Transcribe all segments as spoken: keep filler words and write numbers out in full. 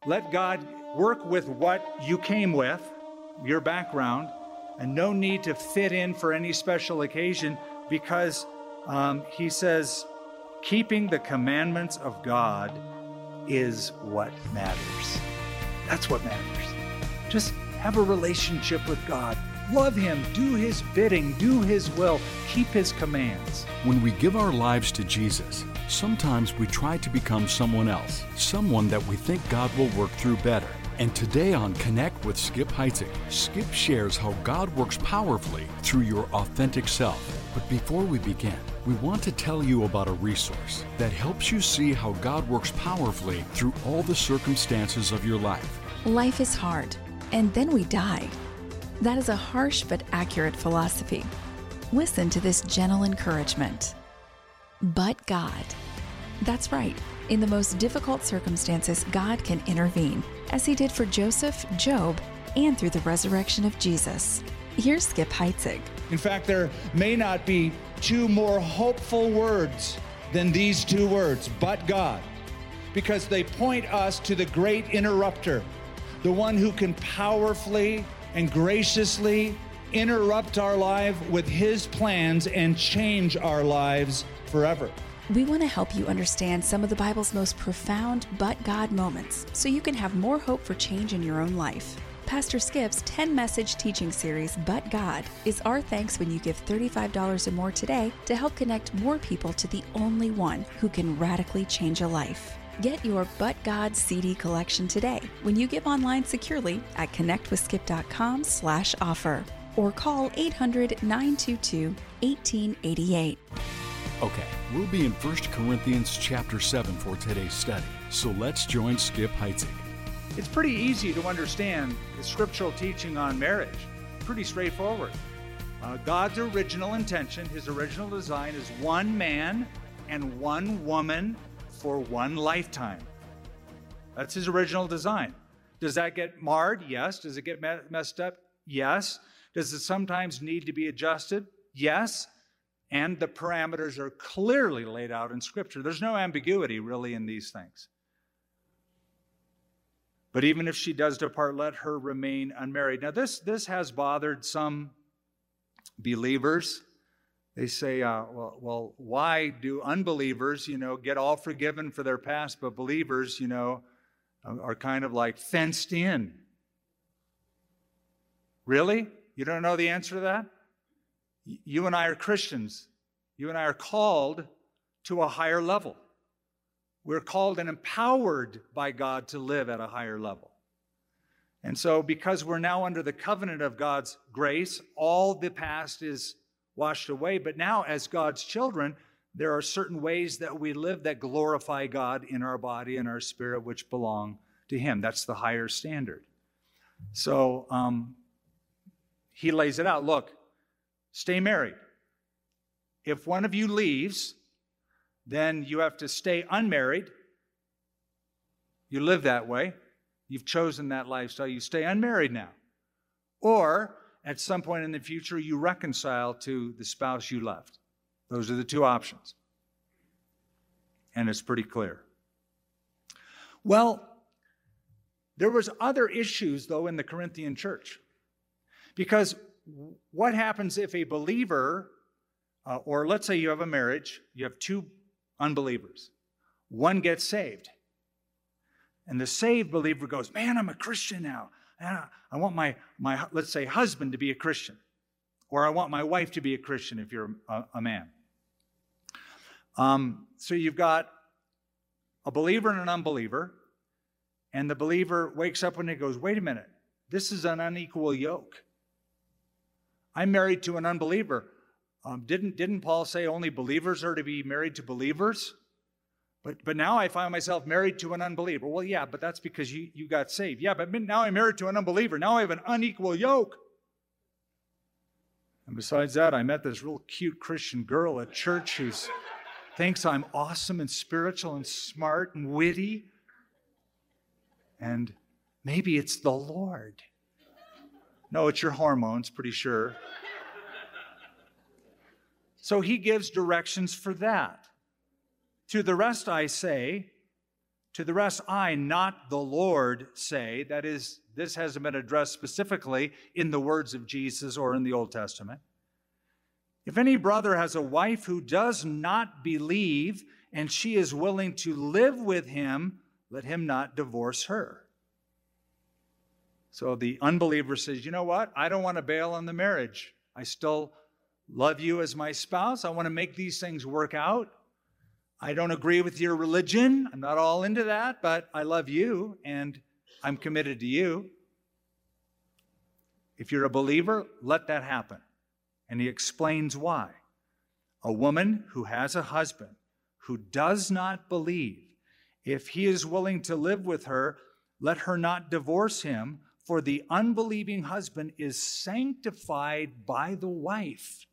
Let God work with what you came with, your background, and no need to fit in for any special occasion, because um, he says, keeping the commandments of God is what matters. That's what matters. Just have a relationship with God. Love him, do his bidding, do his will, keep his commands. When we give our lives to Jesus, sometimes we try to become someone else, someone that we think God will work through better. And today on Connect with Skip Heitzig, Skip shares how God works powerfully through your authentic self. But before we begin, we want to tell you about a resource that helps you see how God works powerfully through all the circumstances of your life. Life is hard, and then we die. That is a harsh but accurate philosophy. Listen to this gentle encouragement. But God. That's right. In the most difficult circumstances, God can intervene, as he did for Joseph, Job, and through the resurrection of Jesus. Here's Skip Heitzig. In fact, there may not be two more hopeful words than these two words, but God, because they point us to the great interrupter, the one who can powerfully and graciously interrupt our life with his plans and change our lives forever. We want to help you understand some of the Bible's most profound but God moments so you can have more hope for change in your own life. Pastor Skip's ten-message teaching series, But God, is our thanks when you give thirty-five dollars or more today to help connect more people to the only one who can radically change a life. Get your But God C D collection today when you give online securely at connectwithskip.com slash offer or call eight hundred, nine two two, one eight eight eight. Okay, we'll be in First Corinthians chapter seven for today's study, so let's join Skip Heitzig. It's pretty easy to understand the scriptural teaching on marriage. Pretty straightforward. Uh, God's original intention, his original design, is one man and one woman for one lifetime. That's his original design. Does that get marred? Yes. Does it get me- messed up? Yes. Does it sometimes need to be adjusted? Yes. And the parameters are clearly laid out in Scripture. There's no ambiguity really in these things. But even if she does depart, let her remain unmarried. Now this, this has bothered some believers. They say, uh, well, well, why do unbelievers, you know, get all forgiven for their past, but believers, you know, are kind of like fenced in? Really? You don't know the answer to that? You and I are Christians. You and I are called to a higher level. We're called and empowered by God to live at a higher level. And so because we're now under the covenant of God's grace, all the past is washed away. But now as God's children, there are certain ways that we live that glorify God in our body and our spirit, which belong to him. That's the higher standard. So um, he lays it out. Look, stay married. If one of you leaves, then you have to stay unmarried. You live that way. You've chosen that lifestyle. You stay unmarried now. Or at some point in the future, you reconcile to the spouse you left. Those are the two options. And it's pretty clear. Well, there was other issues, though, in the Corinthian church. Because what happens if a believer, uh, or let's say you have a marriage, you have two unbelievers. One gets saved. And the saved believer goes, man, I'm a Christian now. I want my, my, let's say, husband to be a Christian. Or I want my wife to be a Christian if you're a, a man. Um, so you've got a believer and an unbeliever. And the believer wakes up and he goes, wait a minute, this is an unequal yoke. I'm married to an unbeliever. Um, didn't, didn't Paul say only believers are to be married to believers? But, but now I find myself married to an unbeliever. Well, yeah, but that's because you, you got saved. Yeah, but now I'm married to an unbeliever. Now I have an unequal yoke. And besides that, I met this real cute Christian girl at church who thinks I'm awesome and spiritual and smart and witty. And maybe it's the Lord. No, it's your hormones, pretty sure. So he gives directions for that. To the rest I say, To the rest, I, not the Lord, say. That is, this hasn't been addressed specifically in the words of Jesus or in the Old Testament. If any brother has a wife who does not believe, and she is willing to live with him, let him not divorce her. So the unbeliever says, you know what? I don't want to bail on the marriage. I still love you as my spouse. I want to make these things work out. I don't agree with your religion. I'm not all into that, but I love you and I'm committed to you. If you're a believer, let that happen. And he explains why. A woman who has a husband who does not believe, if he is willing to live with her, let her not divorce him, for the unbelieving husband is sanctified by the wife.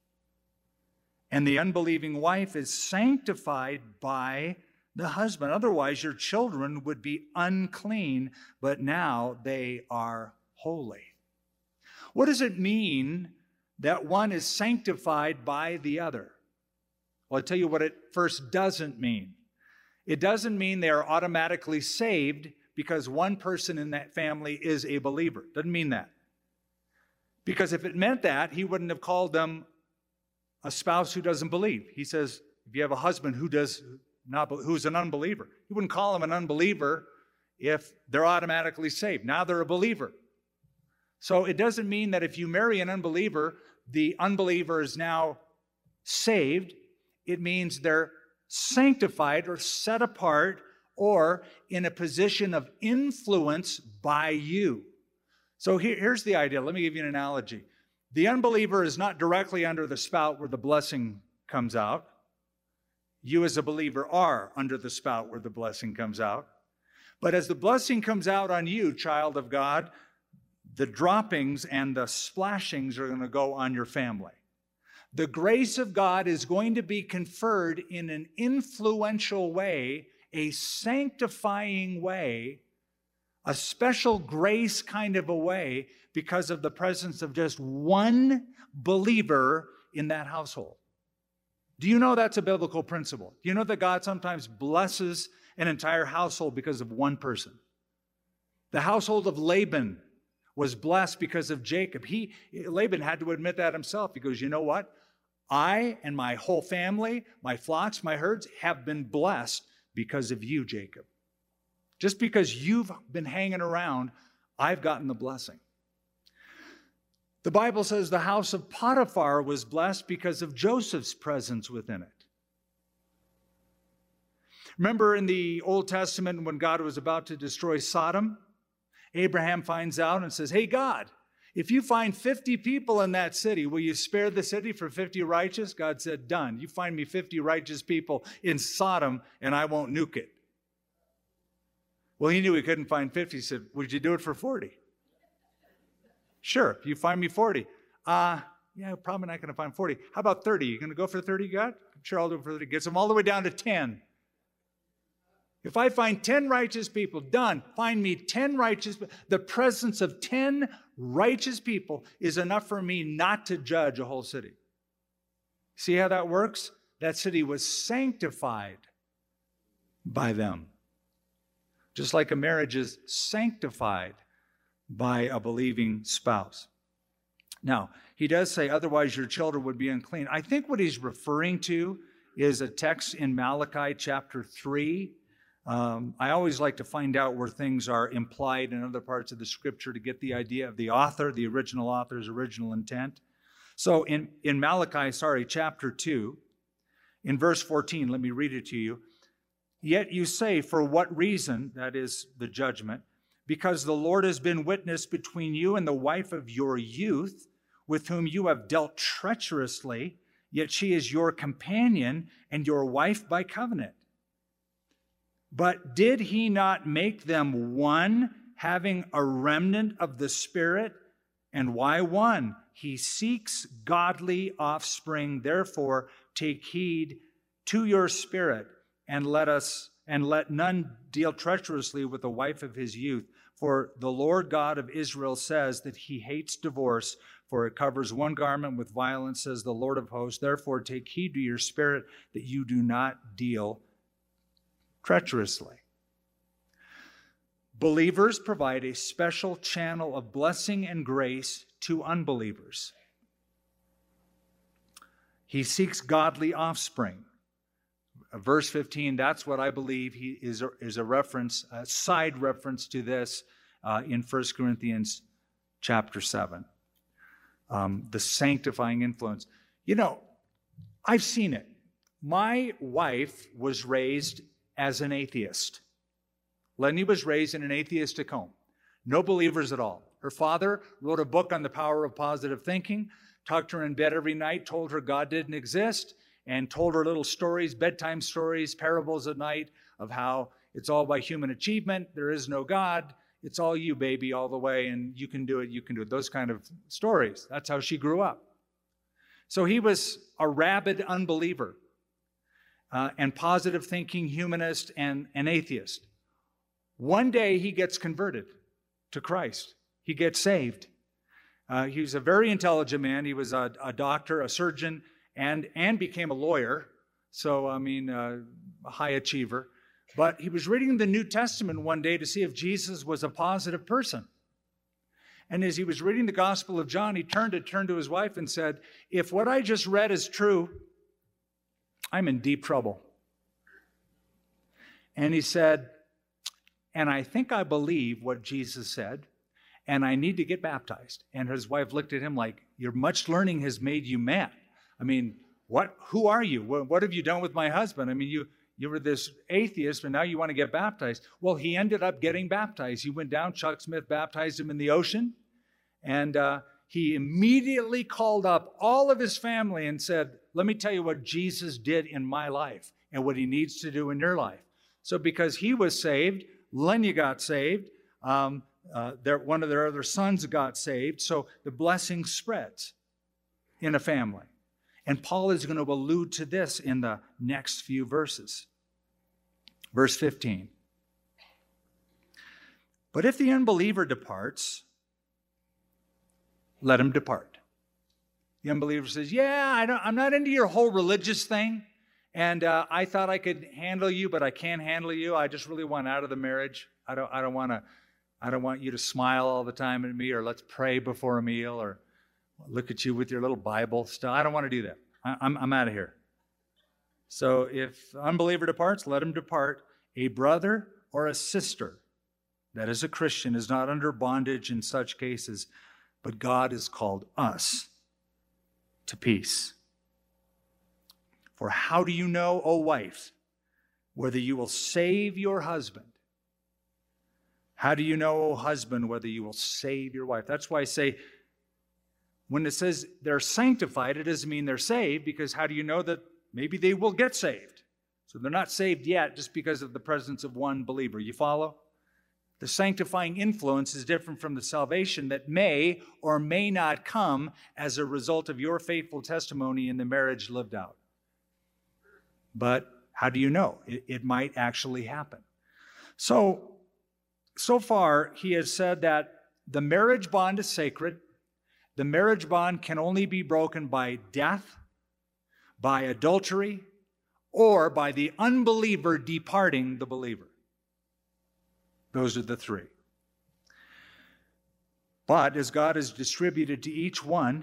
And the unbelieving wife is sanctified by the husband. Otherwise, your children would be unclean, but now they are holy. What does it mean that one is sanctified by the other? Well, I'll tell you what it first doesn't mean. It doesn't mean they are automatically saved because one person in that family is a believer. Doesn't mean that. Because if it meant that, he wouldn't have called them a spouse who doesn't believe. He says, if you have a husband who does not, who's an unbeliever, he wouldn't call him an unbeliever if they're automatically saved. Now they're a believer. So it doesn't mean that if you marry an unbeliever, the unbeliever is now saved. It means they're sanctified or set apart or in a position of influence by you. So here, here's the idea. Let me give you an analogy. The unbeliever is not directly under the spout where the blessing comes out. You as a believer are under the spout where the blessing comes out. But as the blessing comes out on you, child of God, the droppings and the splashings are going to go on your family. The grace of God is going to be conferred in an influential way, a sanctifying way, a special grace kind of a way because of the presence of just one believer in that household. Do you know that's a biblical principle? Do you know that God sometimes blesses an entire household because of one person? The household of Laban was blessed because of Jacob. He, Laban had to admit that himself. He goes, you know what? I and my whole family, my flocks, my herds have been blessed because of you, Jacob. Just because you've been hanging around, I've gotten the blessing. The Bible says the house of Potiphar was blessed because of Joseph's presence within it. Remember in the Old Testament when God was about to destroy Sodom? Abraham finds out and says, hey, God, if you find fifty people in that city, will you spare the city for fifty righteous? God said, done. You find me fifty righteous people in Sodom, and I won't nuke it. Well, he knew he couldn't find fifty. He said, would you do it for forty? Sure, if you find me forty. Uh, yeah, probably not going to find forty. How about thirty? You going to go for thirty, God? I'm sure I'll do it for thirty. Gets them all the way down to ten. If I find ten righteous people, done. Find me ten righteous. The presence of ten righteous people is enough for me not to judge a whole city. See how that works? That city was sanctified by them. Just like a marriage is sanctified by a believing spouse. Now, he does say, otherwise your children would be unclean. I think what he's referring to is a text in Malachi chapter three. Um, I always like to find out where things are implied in other parts of the scripture to get the idea of the author, the original author's original intent. So in, in Malachi, sorry, chapter two, in verse fourteen, let me read it to you. Yet you say, for what reason, that is the judgment, because the Lord has been witness between you and the wife of your youth, with whom you have dealt treacherously, yet she is your companion and your wife by covenant. But did he not make them one, having a remnant of the Spirit? And why one? He seeks godly offspring. Therefore, take heed to your spirit, and let us and let none deal treacherously with the wife of his youth. For the Lord God of Israel says that he hates divorce, for it covers one garment with violence, says the Lord of hosts. Therefore, take heed to your spirit that you do not deal treacherously. Believers provide a special channel of blessing and grace to unbelievers. He seeks godly offspring. Verse fifteen, that's what I believe he is a, is a reference, a side reference to this uh, in First Corinthians chapter seven. Um, the sanctifying influence. You know, I've seen it. My wife was raised as an atheist. Lenny was raised in an atheistic home. No believers at all. Her father wrote a book on the power of positive thinking, tucked her in bed every night, told her God didn't exist, and told her little stories, bedtime stories, parables at night of how it's all by human achievement, there is no God, it's all you, baby, all the way, and you can do it, you can do it. Those kind of stories. That's how she grew up. So he was a rabid unbeliever uh, and positive thinking humanist and an atheist. One day he gets converted to Christ. He gets saved. Uh, he was a very intelligent man. He was a, a doctor, a surgeon, and, and became a lawyer. So, I mean, uh, a high achiever. But he was reading the New Testament one day to see if Jesus was a positive person. And as he was reading the Gospel of John, he turned to turned to his wife and said, if what I just read is true, I'm in deep trouble. And he said, and I think I believe what Jesus said, and I need to get baptized. And his wife looked at him like, your much learning has made you mad. I mean, what? Who are you? What, what have you done with my husband? I mean, you, you were this atheist, and now you want to get baptized. Well, he ended up getting baptized. He went down, Chuck Smith baptized him in the ocean, and uh, he immediately called up all of his family and said, let me tell you what Jesus did in my life and what he needs to do in your life. So because he was saved, Lenya got saved. Um, uh, their, one of their other sons got saved. So the blessing spreads in a family. And Paul is going to allude to this in the next few verses. Verse fifteen. But if the unbeliever departs, let him depart. The unbeliever says, yeah, I don't, I'm not into your whole religious thing. And uh, I thought I could handle you, but I can't handle you. I just really want out of the marriage. I don't, I don't want to, I don't want you to smile all the time at me, or let's pray before a meal, or look at you with your little Bible stuff. I don't want to do that. I, I'm, I'm out of here. So if unbeliever departs, let him depart. A brother or a sister that is a Christian is not under bondage in such cases, but God has called us to peace. For how do you know, O wife, whether you will save your husband? How do you know, O husband, whether you will save your wife? That's why I say, when it says they're sanctified, it doesn't mean they're saved, because how do you know that maybe they will get saved? So they're not saved yet just because of the presence of one believer. You follow? The sanctifying influence is different from the salvation that may or may not come as a result of your faithful testimony in the marriage lived out. But how do you know? It, it might actually happen. So, so far, he has said that the marriage bond is sacred. The marriage bond can only be broken by death, by adultery, or by the unbeliever departing the believer. Those are the three. But as God has distributed to each one,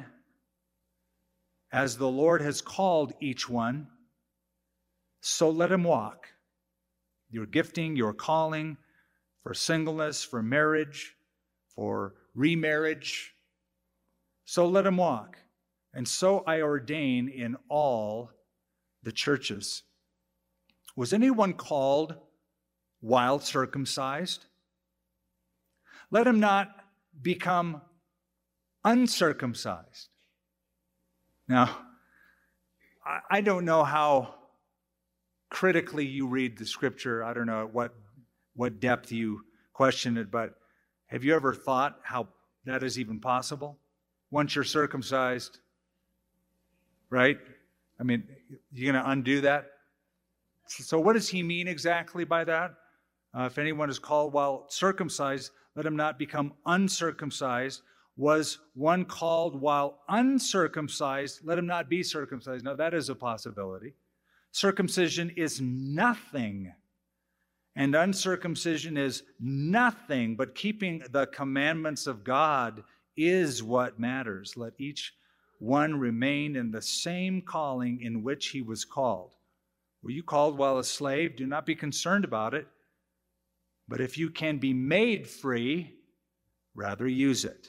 as the Lord has called each one, so let him walk. Your gifting, your calling for singleness, for marriage, for remarriage. So let him walk. And so I ordain in all the churches. Was anyone called while circumcised? Let him not become uncircumcised. Now, I don't know how critically you read the scripture. I don't know at what, what depth you question it, but have you ever thought how that is even possible? Once you're circumcised, right? I mean, you're going to undo that? So what does he mean exactly by that? Uh, if anyone is called while circumcised, let him not become uncircumcised. Was one called while uncircumcised? Let him not be circumcised. Now, that is a possibility. Circumcision is nothing And uncircumcision is nothing, but keeping the commandments of God is what matters. Let each one remain in the same calling in which he was called. Were you called while a slave? Do not be concerned about it. But if you can be made free, rather use it.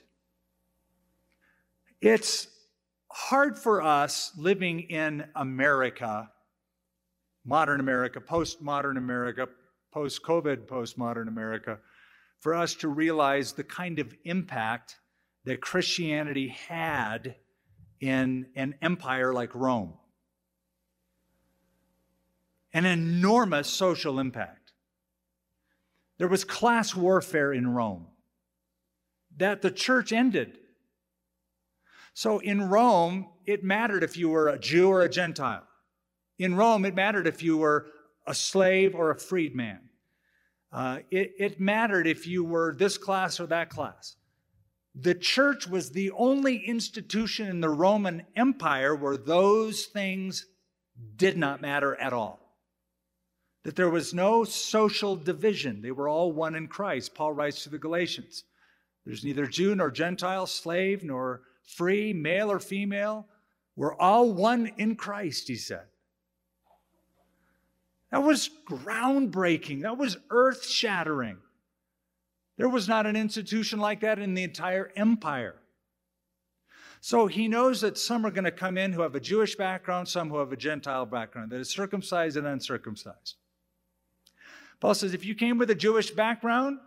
It's hard for us living in America, modern America, postmodern America, post-COVID, postmodern America, for us to realize the kind of impact that Christianity had in an empire like Rome. An enormous social impact. There was class warfare in Rome that the church ended. So in Rome, it mattered if you were a Jew or a Gentile. In Rome, it mattered if you were a slave or a freedman. Uh, it, it mattered if you were this class or that class. The church was the only institution in the Roman Empire where those things did not matter at all. That there was no social division. They were all one in Christ. Paul writes to the Galatians. There's neither Jew nor Gentile, slave nor free, male or female. We're all one in Christ, he said. That was groundbreaking. That was earth-shattering. There was not an institution like that in the entire empire. So he knows that some are going to come in who have a Jewish background, some who have a Gentile background, that is circumcised and uncircumcised. Paul says, if you came with a Jewish background,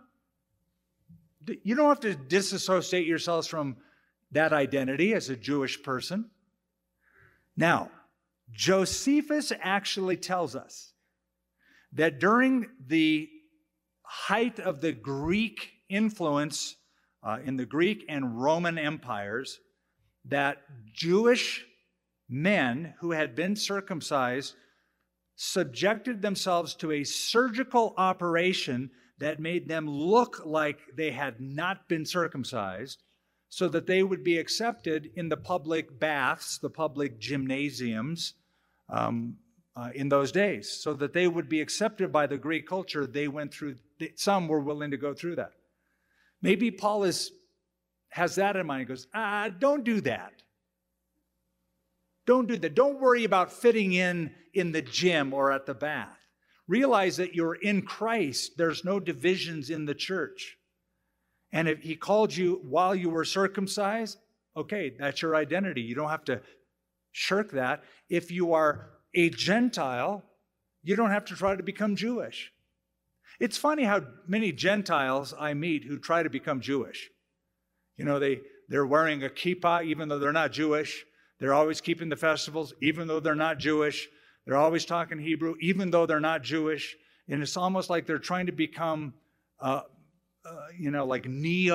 you don't have to disassociate yourselves from that identity as a Jewish person. Now, Josephus actually tells us that during the height of the Greek influence uh, in the Greek and Roman empires, that Jewish men who had been circumcised subjected themselves to a surgical operation that made them look like they had not been circumcised, so that they would be accepted in the public baths, the public gymnasiums, um, Uh, in those days, so that they would be accepted by the Greek culture. They went through, some were willing to go through that. Maybe Paul is, has that in mind. He goes, ah, don't do that. Don't do that. Don't worry about fitting in in the gym or at the bath. Realize that you're in Christ. There's no divisions in the church. And if he called you while you were circumcised, okay, that's your identity. You don't have to shirk that. If you are a Gentile, you don't have to try to become Jewish. It's funny how many Gentiles I meet who try to become Jewish. You know, they, they're wearing a kippah even though they're not Jewish. They're always keeping the festivals even though they're not Jewish. They're always talking Hebrew even though they're not Jewish. And it's almost like they're trying to become, uh, uh, you know, like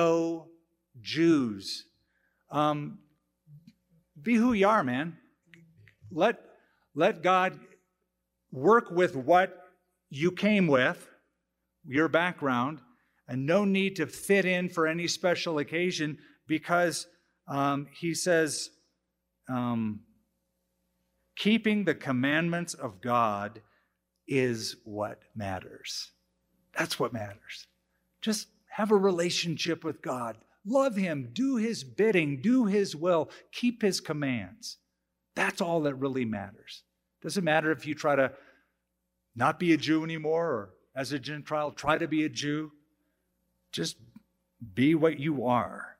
neo-Jews. Um, be who you are, man. Let Let God work with what you came with, your background, and no need to fit in for any special occasion, because um, he says, um, keeping the commandments of God is what matters. That's what matters. Just have a relationship with God. Love him. Do his bidding. Do his will. Keep his commands. That's all that really matters. Doesn't matter if you try to not be a Jew anymore, or as a Gentile, try to be a Jew. Just be what you are.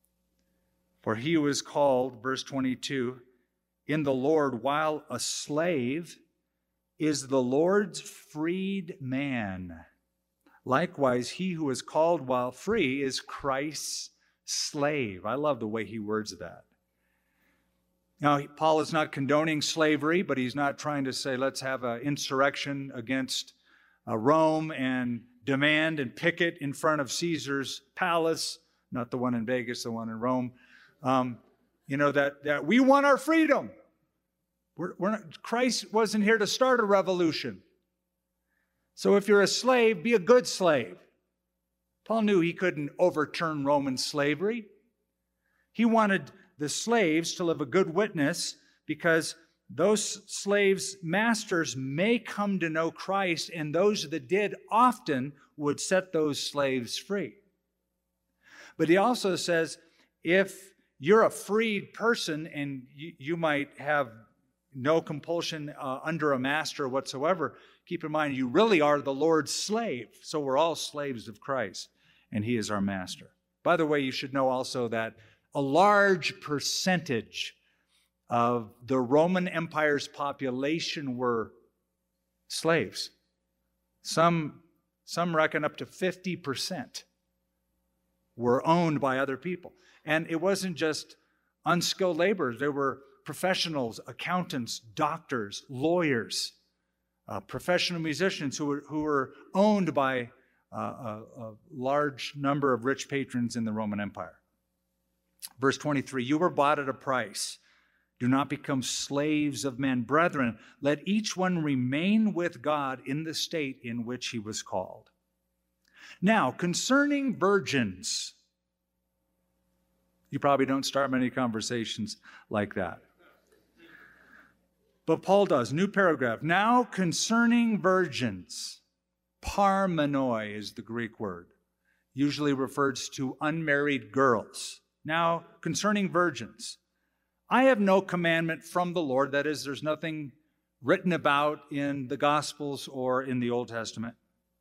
For he who is called, verse twenty-two, in the Lord while a slave is the Lord's freed man. Likewise, he who is called while free is Christ's slave. I love the way he words that. Now, Paul is not condoning slavery, but he's not trying to say, let's have an insurrection against uh, Rome and demand and picket in front of Caesar's palace, not the one in Vegas, the one in Rome. Um, you know, that, that we want our freedom. We're, we're not, Christ wasn't here to start a revolution. So if you're a slave, be a good slave. Paul knew he couldn't overturn Roman slavery. He wanted the slaves to live a good witness, because those slaves' masters may come to know Christ, and those that did often would set those slaves free. But he also says, if you're a freed person and you, you might have no compulsion uh, under a master whatsoever, keep in mind you really are the Lord's slave. So we're all slaves of Christ, and he is our master. By the way, you should know also that a large percentage of the Roman Empire's population were slaves. Some, some reckon up to fifty percent were owned by other people. And it wasn't just unskilled laborers. There were professionals, accountants, doctors, lawyers, uh, professional musicians who were, who were owned by uh, a, a large number of rich patrons in the Roman Empire. Verse twenty-three, you were bought at a price. Do not become slaves of men. Brethren, let each one remain with God in the state in which he was called. Now, concerning virgins, you probably don't start many conversations like that. But Paul does. New paragraph. Now, concerning virgins, parmenoi is the Greek word, usually refers to unmarried girls. Now, concerning virgins, I have no commandment from the Lord. That is, there's nothing written about in the Gospels or in the Old Testament.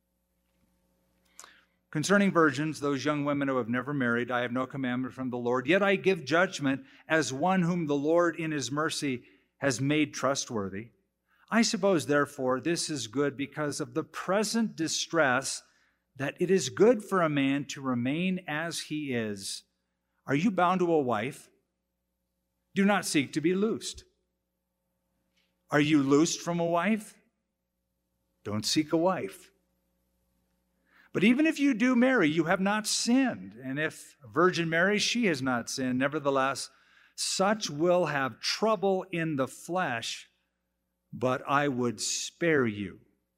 Concerning virgins, those young women who have never married, I have no commandment from the Lord. Yet I give judgment as one whom the Lord in his mercy has made trustworthy. I suppose, therefore, this is good because of the present distress, that it is good for a man to remain as he is. Are you bound to a wife? Do not seek to be loosed. Are you loosed from a wife? Don't seek a wife. But even if you do marry, you have not sinned. And if a virgin marries, she has not sinned. Nevertheless, such will have trouble in the flesh, but I would spare you.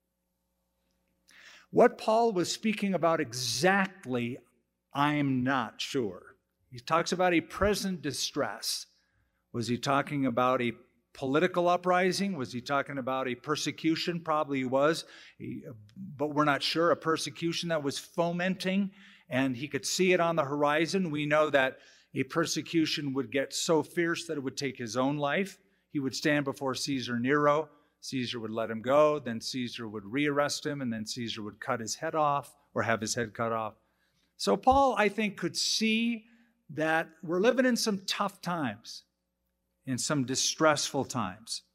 What Paul was speaking about exactly, I'm not sure. He talks about a present distress. Was he talking about a political uprising? Was he talking about a persecution? Probably he was, he, but we're not sure. A persecution that was fomenting, and he could see it on the horizon. We know that a persecution would get so fierce that it would take his own life. He would stand before Caesar Nero. Caesar would let him go. Then Caesar would rearrest him, and then Caesar would cut his head off or have his head cut off. So Paul, I think, could see that we're living in some tough times, in some distressful times.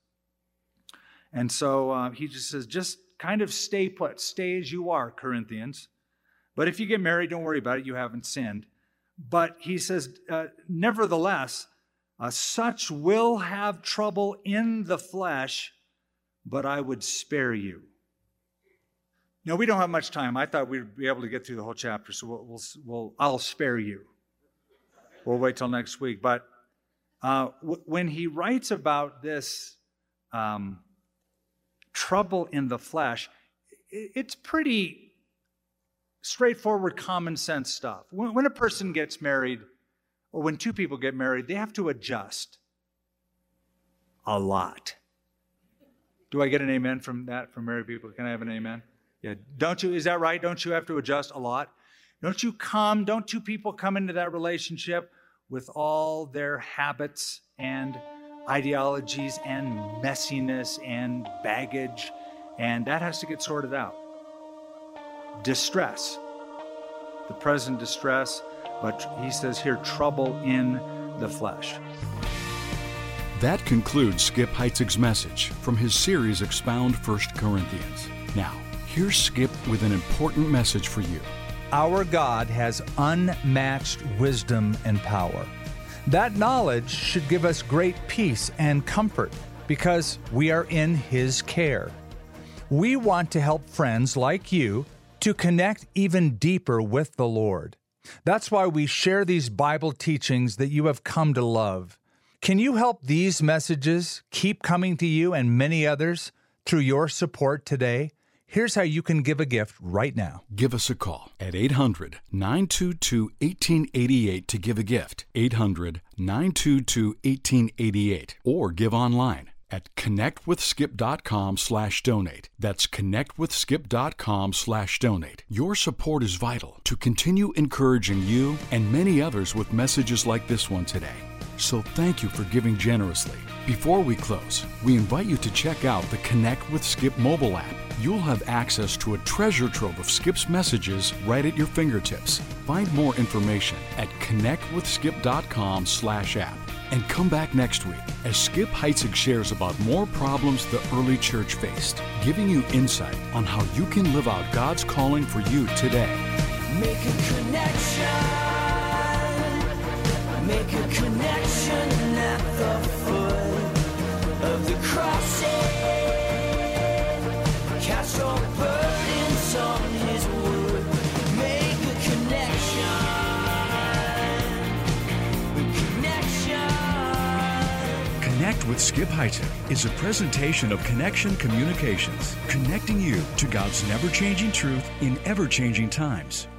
And so uh, he just says, just kind of stay put, stay as you are, Corinthians. But if you get married, don't worry about it, you haven't sinned. But he says, uh, nevertheless, uh, such will have trouble in the flesh, but I would spare you. No, we don't have much time. I thought we'd be able to get through the whole chapter, so we'll, we'll, we'll I'll spare you. We'll wait till next week. But Uh, w- when he writes about this um, trouble in the flesh, it, it's pretty straightforward, common sense stuff. When, when a person gets married, or when two people get married, they have to adjust a lot. Do I get an amen from that, from married people? Can I have an amen? Yeah. Don't you, is that right? Don't you have to adjust a lot? Don't you come, don't two people come into that relationship with all their habits and ideologies and messiness and baggage, and that has to get sorted out. Distress, the present distress, but he says here, trouble in the flesh. That concludes Skip Heitzig's message from his series Expound First Corinthians. Now, here's Skip with an important message for you. Our God has unmatched wisdom and power. That knowledge should give us great peace and comfort because we are in His care. We want to help friends like you to connect even deeper with the Lord. That's why we share these Bible teachings that you have come to love. Can you help these messages keep coming to you and many others through your support today? Here's how you can give a gift right now. Give us a call at eight hundred, nine two two, one eight eight eight to give a gift, eight hundred, nine two two, one eight eight eight, or give online at connectwithskip.com slash donate. That's connectwithskip.com slash donate. Your support is vital to continue encouraging you and many others with messages like this one today. So thank you for giving generously. Before we close, we invite you to check out the Connect with Skip mobile app. You'll have access to a treasure trove of Skip's messages right at your fingertips. Find more information at connectwithskip.com slash app. And come back next week as Skip Heitzig shares about more problems the early church faced, giving you insight on how you can live out God's calling for you today. Make a connection. Make a connection at the foot of the cross. Cast your burdens on His wood. Make a connection. Connection. Connect with Skip Heitzig is a presentation of Connection Communications, connecting you to God's never-changing truth in ever-changing times.